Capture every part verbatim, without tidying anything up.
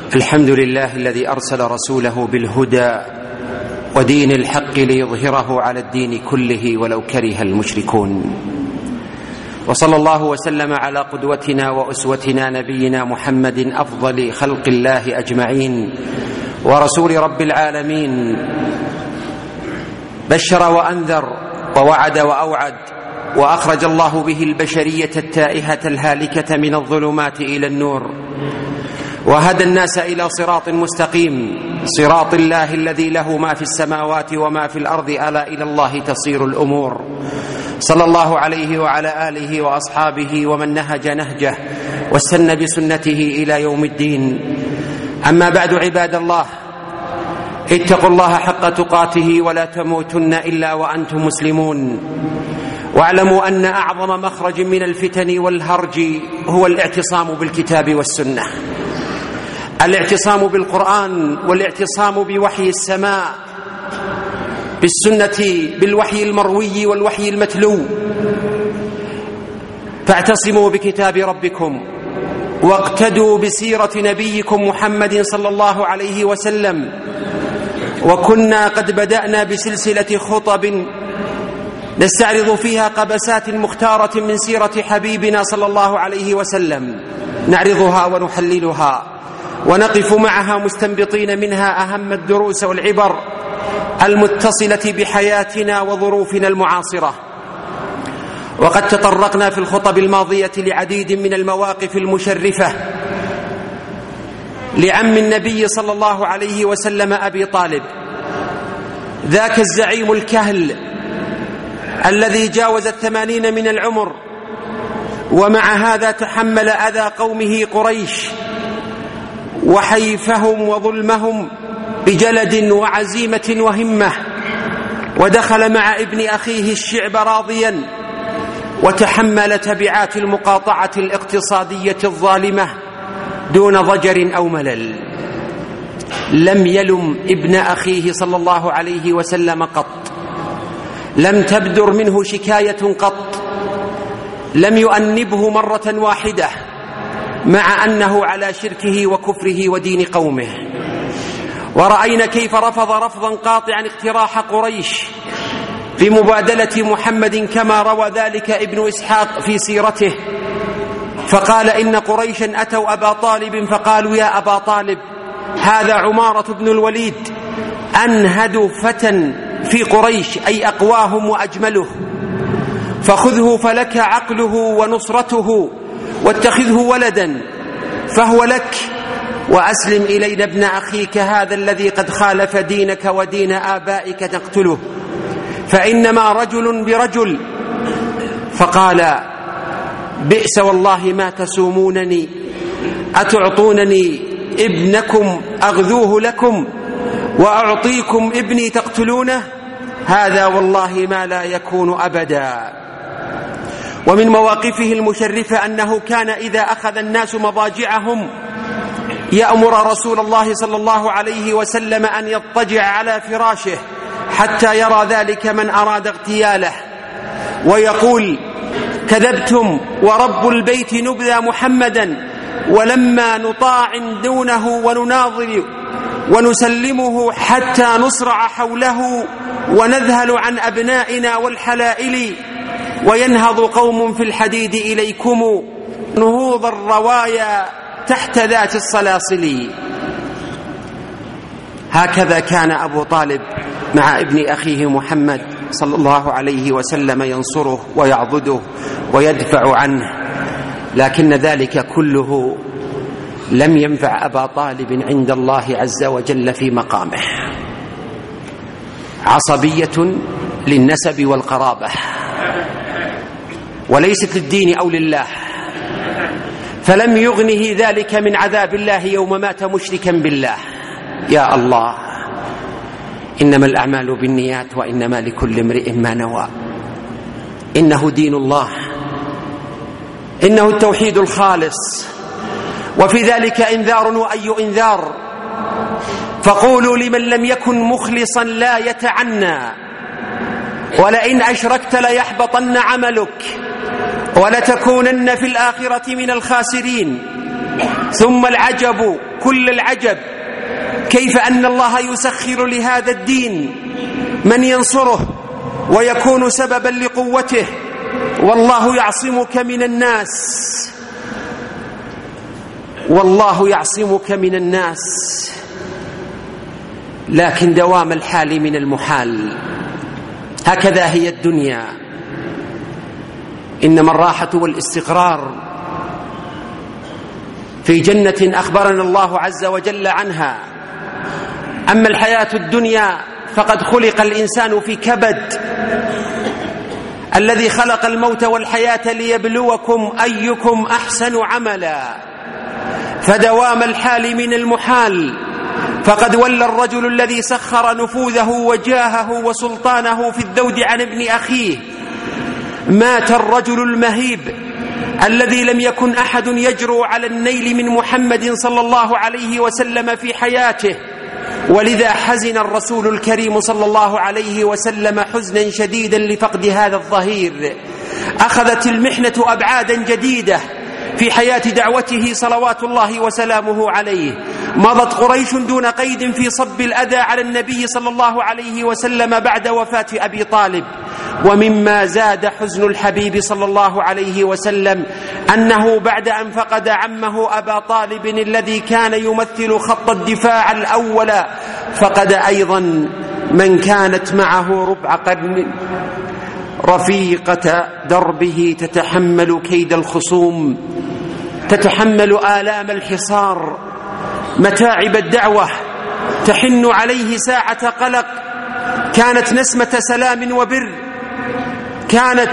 الحمد لله الذي أرسل رسوله بالهدى ودين الحق ليظهره على الدين كله ولو كره المشركون، وصلى الله وسلم على قدوتنا وأسوتنا نبينا محمد أفضل خلق الله أجمعين ورسول رب العالمين، بشر وأنذر ووعد وأوعد، وأخرج الله به البشرية التائهة الهالكة من الظلمات إلى النور، وهدى الناس إلى صراط مستقيم، صراط الله الذي له ما في السماوات وما في الأرض، ألا إلى الله تصير الأمور. صلى الله عليه وعلى آله وأصحابه ومن نهج نهجه واستنى بسنته إلى يوم الدين. أما بعد، عباد الله، اتقوا الله حق تقاته ولا تموتن إلا وأنتم مسلمون، واعلموا أن أعظم مخرج من الفتن والهرج هو الاعتصام بالكتاب والسنة، الاعتصام بالقرآن والاعتصام بوحي السماء، بالسنة، بالوحي المروي والوحي المتلو. فاعتصموا بكتاب ربكم واقتدوا بسيرة نبيكم محمد صلى الله عليه وسلم. وكنا قد بدأنا بسلسلة خطب نستعرض فيها قبسات مختارة من سيرة حبيبنا صلى الله عليه وسلم، نعرضها ونحللها ونقف معها مستنبطين منها أهم الدروس والعبر المتصلة بحياتنا وظروفنا المعاصرة. وقد تطرقنا في الخطب الماضية لعديد من المواقف المشرفة لعم النبي صلى الله عليه وسلم أبي طالب، ذاك الزعيم الكهل الذي جاوز الثمانين من العمر، ومع هذا تحمل أذى قومه قريش وحيفهم وظلمهم بجلد وعزيمة وهمة، ودخل مع ابن أخيه الشعب راضيا، وتحمل تبعات المقاطعة الاقتصادية الظالمة دون ضجر أو ملل. لم يلم ابن أخيه صلى الله عليه وسلم قط، لم تبدر منه شكاية قط، لم يؤنبه مرة واحدة، مع أنه على شركه وكفره ودين قومه. ورأينا كيف رفض رفضا قاطعا اقتراح قريش بمبادلة محمد، كما روى ذلك ابن إسحاق في سيرته، فقال إن قريشا أتوا أبا طالب فقالوا: يا أبا طالب، هذا عمارة بن الوليد أنهد فتى في قريش، أي أقواهم وأجمله، فخذه فلك عقله ونصرته، واتخذه ولدا فهو لك، وأسلم إلينا ابن أخيك هذا الذي قد خالف دينك ودين آبائك تقتله، فإنما رجل برجل. فقال: بئس والله ما تسومونني، أتعطونني ابنكم أغذوه لكم وأعطيكم ابني تقتلونه؟ هذا والله ما لا يكون أبدا. ومن مواقفه المشرفة أنه كان إذا أخذ الناس مضاجعهم يأمر رسول الله صلى الله عليه وسلم أن يضطجع على فراشه حتى يرى ذلك من أراد اغتياله، ويقول: كذبتم ورب البيت نبذى محمدا، ولما نطاع دونه ونناظر ونسلمه حتى نصرع حوله ونذهل عن أبنائنا والحلائل، وينهض قوم في الحديد إليكم نهوض الروايا تحت ذات الصلاصل. هكذا كان أبو طالب مع ابن أخيه محمد صلى الله عليه وسلم، ينصره ويعضده ويدفع عنه، لكن ذلك كله لم ينفع أبا طالب عند الله عز وجل في مقامه. عصبية للنسب والقرابة، وليست للدين أو لله، فلم يغنه ذلك من عذاب الله يوم مات مشركا بالله. يا الله، إنما الأعمال بالنيات وإنما لكل امرئ ما نوى. إنه دين الله، إنه التوحيد الخالص، وفي ذلك إنذار وأي إنذار. فقولوا لمن لم يكن مخلصا لا يتعنى، ولئن أشركت ليحبطن عملك ولتكونن في الآخرة من الخاسرين. ثم العجب كل العجب كيف أن الله يسخر لهذا الدين من ينصره ويكون سببا لقوته. والله يعصمك من الناس، والله يعصمك من الناس، لكن دوام الحال من المحال. هكذا هي الدنيا، إنما الراحة والاستقرار في جنة أخبرنا الله عز وجل عنها. أما الحياة الدنيا فقد خلق الإنسان في كبد. الذي خلق الموت والحياة ليبلوكم أيكم أحسن عملا، فدوام الحال من المحال. فقد ولى الرجل الذي سخر نفوذه وجاهه وسلطانه في الذود عن ابن أخيه. مات الرجل المهيب الذي لم يكن أحد يجرؤ على النيل من محمد صلى الله عليه وسلم في حياته، ولذا حزن الرسول الكريم صلى الله عليه وسلم حزنا شديدا لفقد هذا الظهير. أخذت المحنة أبعادا جديدة في حياة دعوته صلوات الله وسلامه عليه. مضت قريش دون قيد في صب الأذى على النبي صلى الله عليه وسلم بعد وفاة أبي طالب. ومما زاد حزن الحبيب صلى الله عليه وسلم أنه بعد أن فقد عمه أبا طالب الذي كان يمثل خط الدفاع الأول، فقد أيضا من كانت معه ربع قرن، رفيقة دربه تتحمل كيد الخصوم، تتحمل آلام الحصار، متاعب الدعوة، تحن عليه ساعة قلق. كانت نسمة سلام وبر، كانت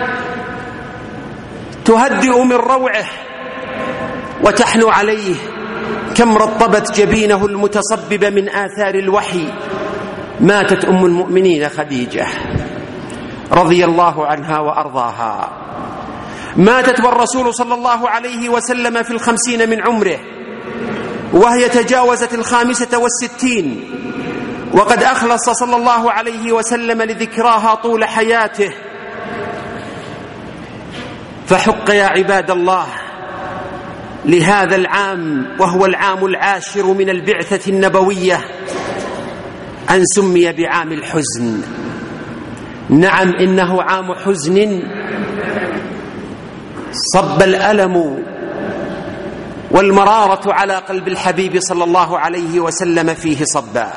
تهدئ من روعه وتحن عليه. كم رطبت جبينه المتصبب من آثار الوحي. ماتت أم المؤمنين خديجة رضي الله عنها وأرضاها، ماتت والرسول صلى الله عليه وسلم في الخمسين من عمره، وهي تجاوزت الخامسة والستين، وقد أخلص صلى الله عليه وسلم لذكراها طول حياته. فحق يا عباد الله لهذا العام، وهو العام العاشر من البعثة النبوية، أن سمي بعام الحزن. نعم، إنه عام حزن صب الألم والمرارة على قلب الحبيب صلى الله عليه وسلم فيه صبا.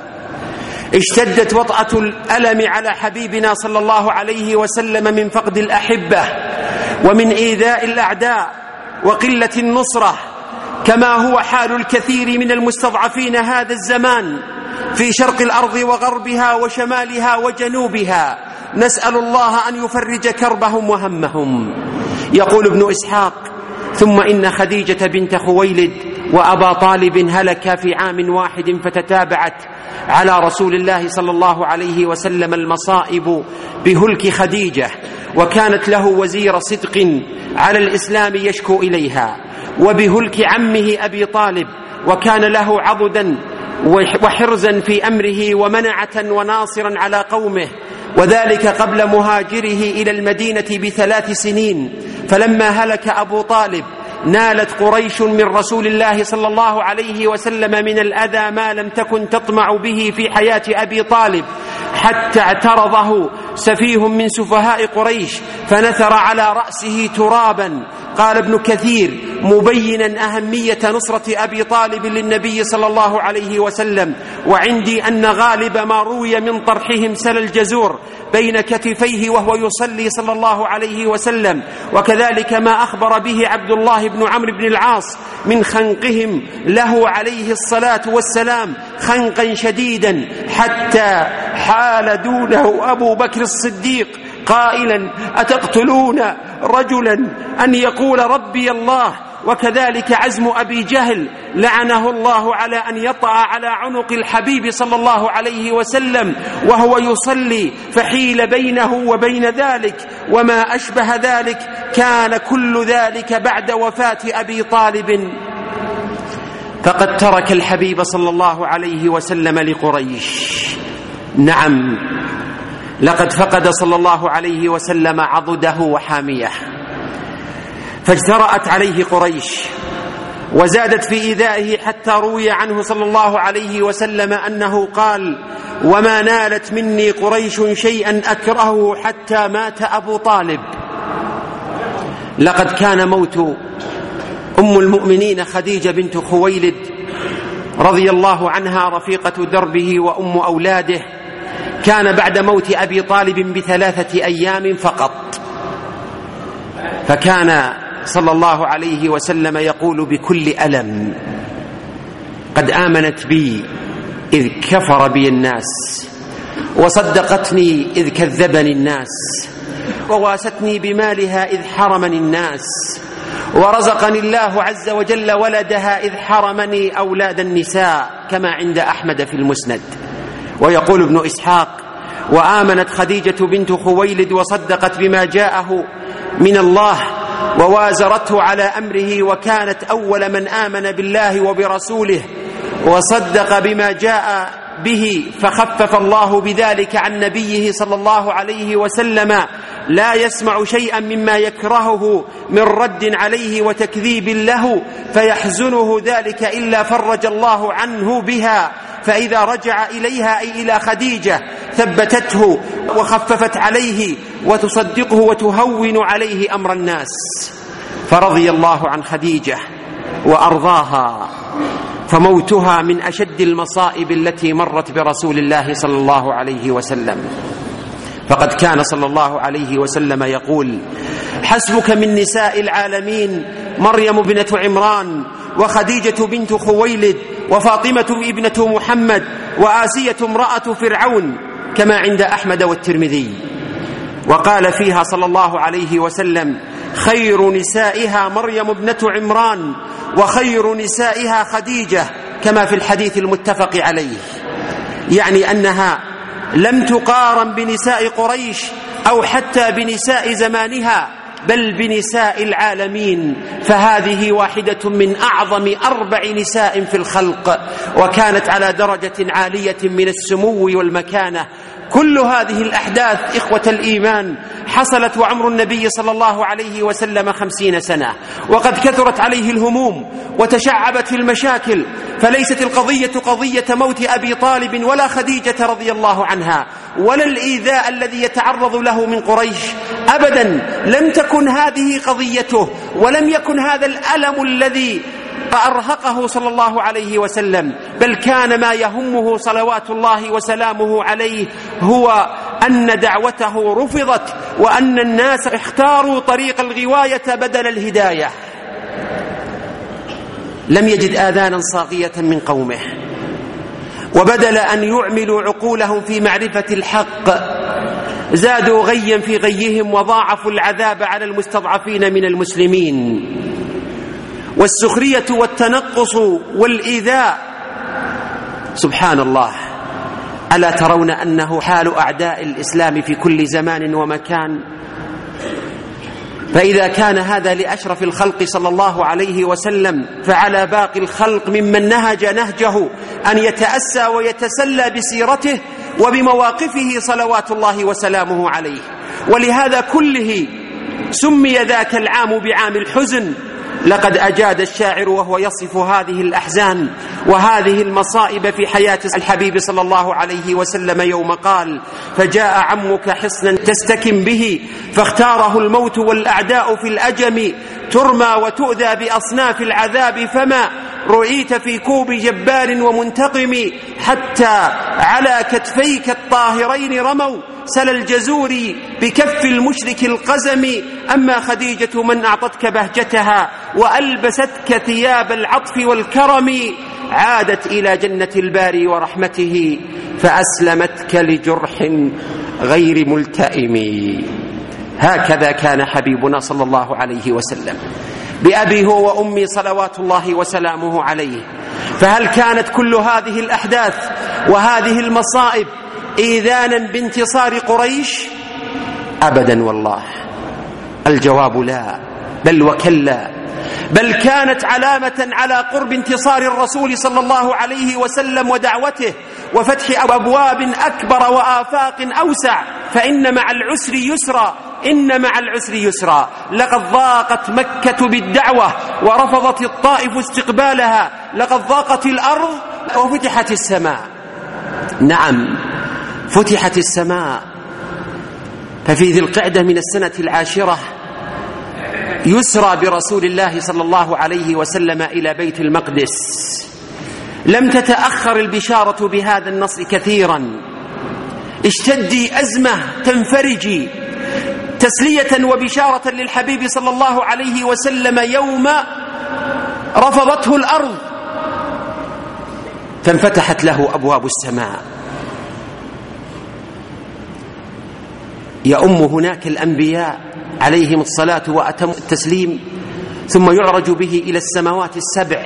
اشتدت وطأة الألم على حبيبنا صلى الله عليه وسلم من فقد الأحبة ومن إيذاء الأعداء وقلة النصرة، كما هو حال الكثير من المستضعفين هذا الزمان في شرق الأرض وغربها وشمالها وجنوبها. نسأل الله أن يفرج كربهم وهمهم. يقول ابن إسحاق: ثم إن خديجة بنت خويلد وأبا طالب هلكا في عام واحد، فتتابعت على رسول الله صلى الله عليه وسلم المصائب بهلك خديجة، وكانت له وزير صدق على الإسلام يشكو إليها، وبهلك عمه أبي طالب، وكان له عضدا وحرزا في أمره ومنعة وناصرا على قومه، وذلك قبل مهاجره إلى المدينة بثلاث سنين. فلما هلك أبو طالب نالت قريش من رسول الله صلى الله عليه وسلم من الأذى ما لم تكن تطمع به في حياة أبي طالب، حتى اعترضه سفيه من سفهاء قريش فنثر على رأسه ترابا. قال ابن كثير مبينا أهمية نصرة أبي طالب للنبي صلى الله عليه وسلم: وعندي أن غالب ما روي من طرحهم سل الجزور بين كتفيه وهو يصلي صلى الله عليه وسلم، وكذلك ما أخبر به عبد الله بن عمرو بن العاص من خنقهم له عليه الصلاة والسلام خنقا شديدا، حتى حال دونه أبو بكر الصديق قائلا: أتقتلون رجلا أن يقول ربي الله؟ وكذلك عزم أبي جهل لعنه الله على أن يطأ على عنق الحبيب صلى الله عليه وسلم وهو يصلي، فحيل بينه وبين ذلك. وما أشبه ذلك كان كل ذلك بعد وفاة أبي طالب. فقد ترك الحبيب صلى الله عليه وسلم لقريش. نعم، لقد فقد صلى الله عليه وسلم عضده وحاميه، فاجترأت عليه قريش وزادت في إيذائه حتى روي عنه صلى الله عليه وسلم أنه قال: وما نالت مني قريش شيئا أكرهه حتى مات أبو طالب. لقد كان موت أم المؤمنين خديجة بنت خويلد رضي الله عنها رفيقة دربه وأم أولاده، كان بعد موت أبي طالب بثلاثة أيام فقط، فكان صلى الله عليه وسلم يقول بكل ألم: قد آمنت بي إذ كفر بي الناس، وصدقتني إذ كذبني الناس، وواستني بمالها إذ حرمني الناس، ورزقني الله عز وجل ولدها إذ حرمني أولاد النساء، كما عند أحمد في المسند. ويقول ابن إسحاق: وآمنت خديجة بنت خويلد وصدقت بما جاءه من الله ووازرته على أمره، وكانت أول من آمن بالله وبرسوله وصدق بما جاء به، فخفف الله بذلك عن نبيه صلى الله عليه وسلم، لا يسمع شيئا مما يكرهه من رد عليه وتكذيب له فيحزنه ذلك إلا فرج الله عنه بها، فإذا رجع إليها أي إلى خديجة ثبتته وخففت عليه وتصدقه وتهون عليه أمر الناس. فرضي الله عن خديجة وأرضاها، فموتها من أشد المصائب التي مرت برسول الله صلى الله عليه وسلم. فقد كان صلى الله عليه وسلم يقول: حسبك من نساء العالمين مريم بنت عمران، وخديجة بنت خويلد، وفاطمة ابنة محمد، وآسية امرأة فرعون، كما عند أحمد والترمذي. وقال فيها صلى الله عليه وسلم: خير نسائها مريم ابنة عمران، وخير نسائها خديجة، كما في الحديث المتفق عليه، يعني أنها لم تقارن بنساء قريش أو حتى بنساء زمانها، بل بنساء العالمين، فهذه واحدة من أعظم أربع نساء في الخلق، وكانت على درجة عالية من السمو والمكانة. كل هذه الأحداث إخوة الإيمان حصلت وعمر النبي صلى الله عليه وسلم خمسين سنة، وقد كثرت عليه الهموم وتشعبت في المشاكل، فليست القضية قضية موت أبي طالب ولا خديجة رضي الله عنها، ولا الإيذاء الذي يتعرض له من قريش، أبدا لم تكن هذه قضيته، ولم يكن هذا الألم الذي فأرهقه صلى الله عليه وسلم، بل كان ما يهمه صلوات الله وسلامه عليه هو أن دعوته رفضت، وأن الناس اختاروا طريق الغواية بدل الهداية. لم يجد آذانا صاغية من قومه، وبدل أن يعملوا عقولهم في معرفة الحق زادوا غيا في غيهم، وضاعفوا العذاب على المستضعفين من المسلمين، والسخرية والتنقص والإيذاء. سبحان الله، ألا ترون أنه حال أعداء الإسلام في كل زمان ومكان؟ فإذا كان هذا لأشرف الخلق صلى الله عليه وسلم، فعلى باقي الخلق ممن نهج نهجه أن يتأسى ويتسلى بسيرته وبمواقفه صلوات الله وسلامه عليه. ولهذا كله سمي ذاك العام بعام الحزن. لقد أجاد الشاعر وهو يصف هذه الأحزان وهذه المصائب في حياة الحبيب صلى الله عليه وسلم يوم قال: فجاء عمك حصنا تستكن به، فاختاره الموت والأعداء في الأجم، ترمى وتؤذى بأصناف العذاب، فما رؤيت في كوب جبار ومنتقم، حتى على كتفيك الطاهرين رموا سل الجزور بكف المشرك القزم. أما خديجة من أعطتك بهجتها وألبستك ثياب العطف والكرم، عادت إلى جنة الباري ورحمته، فأسلمتك لجرح غير ملتئم. هكذا كان حبيبنا صلى الله عليه وسلم بأبي هو وأمي صلوات الله وسلامه عليه. فهل كانت كل هذه الأحداث وهذه المصائب إيذانا بانتصار قريش؟ أبدا والله، الجواب لا، بل وكلا، بل كانت علامة على قرب انتصار الرسول صلى الله عليه وسلم ودعوته وفتح أبواب أكبر وآفاق أوسع. فإن مع العسر يسرا، إن مع العسر يسرا. لقد ضاقت مكة بالدعوة ورفضت الطائف استقبالها لقد ضاقت الأرض وفتحت السماء. نعم فتحت السماء. ففي ذي القعدة من السنة العاشرة يسرى برسول الله صلى الله عليه وسلم إلى بيت المقدس. لم تتأخر البشارة بهذا النصر كثيرا. اشتدي أزمة تنفرجي تسلية وبشارة للحبيب صلى الله عليه وسلم يوم رفضته الأرض فانفتحت له أبواب السماء. يؤم هناك الأنبياء عليهم الصلاة وأتم التسليم ثم يعرج به إلى السماوات السبع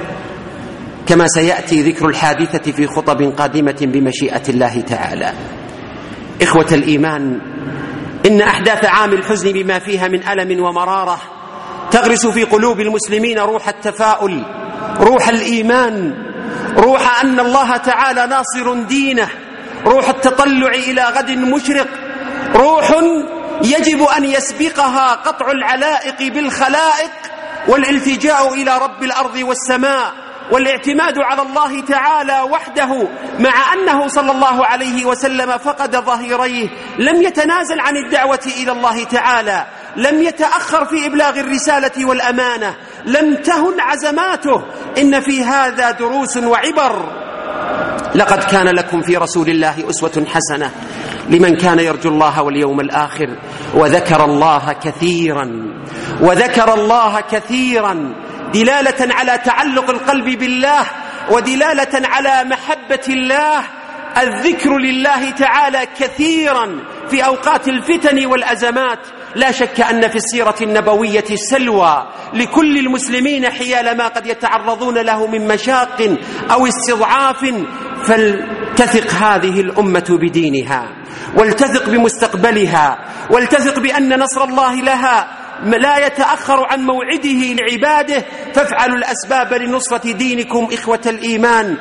كما سيأتي ذكر الحادثة في خطب قادمة بمشيئة الله تعالى. إخوة الإيمان، إن أحداث عام الحزن بما فيها من ألم ومرارة تغرس في قلوب المسلمين روح التفاؤل، روح الإيمان، روح أن الله تعالى ناصر دينه، روح التطلع إلى غد مشرق، روح يجب أن يسبقها قطع العلائق بالخلائق والالتجاء إلى رب الأرض والسماء والاعتماد على الله تعالى وحده، مع أنه صلى الله عليه وسلم فقد ظهيريه، لم يتنازل عن الدعوة إلى الله تعالى، لم يتأخر في إبلاغ الرسالة والأمانة، لم تهن عزماته. إن في هذا دروس وعبر. لقد كان لكم في رسول الله أسوة حسنة لمن كان يرجو الله واليوم الآخر وذكر الله كثيرا وذكر الله كثيرا دلالة على تعلق القلب بالله ودلالة على محبة الله. الذكر لله تعالى كثيرا في أوقات الفتن والأزمات. لا شك أن في السيرة النبوية سلوى لكل المسلمين حيال ما قد يتعرضون له من مشاق أو استضعاف، فلتثق هذه الأمة بدينها ولتثق بمستقبلها ولتثق بأن نصر الله لها لا يتأخر عن موعده لعباده. فافعلوا الأسباب لنصرة دينكم إخوة الإيمان،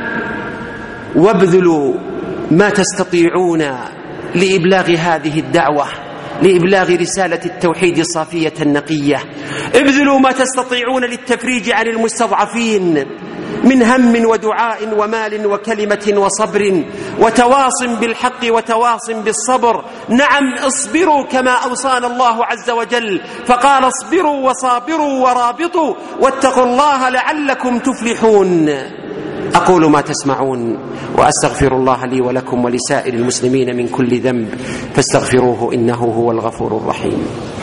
وابذلوا ما تستطيعون لإبلاغ هذه الدعوة، لإبلاغ رسالة التوحيد الصافية النقية. ابذلوا ما تستطيعون للتفريج عن المستضعفين من هم ودعاء ومال وكلمة وصبر وتواص بالحق وتواص بالصبر. نعم اصبروا كما أوصانا الله عز وجل، فقال اصبروا وصابروا ورابطوا واتقوا الله لعلكم تفلحون. أقول ما تسمعون وأستغفر الله لي ولكم ولسائر المسلمين من كل ذنب فاستغفروه إنه هو الغفور الرحيم.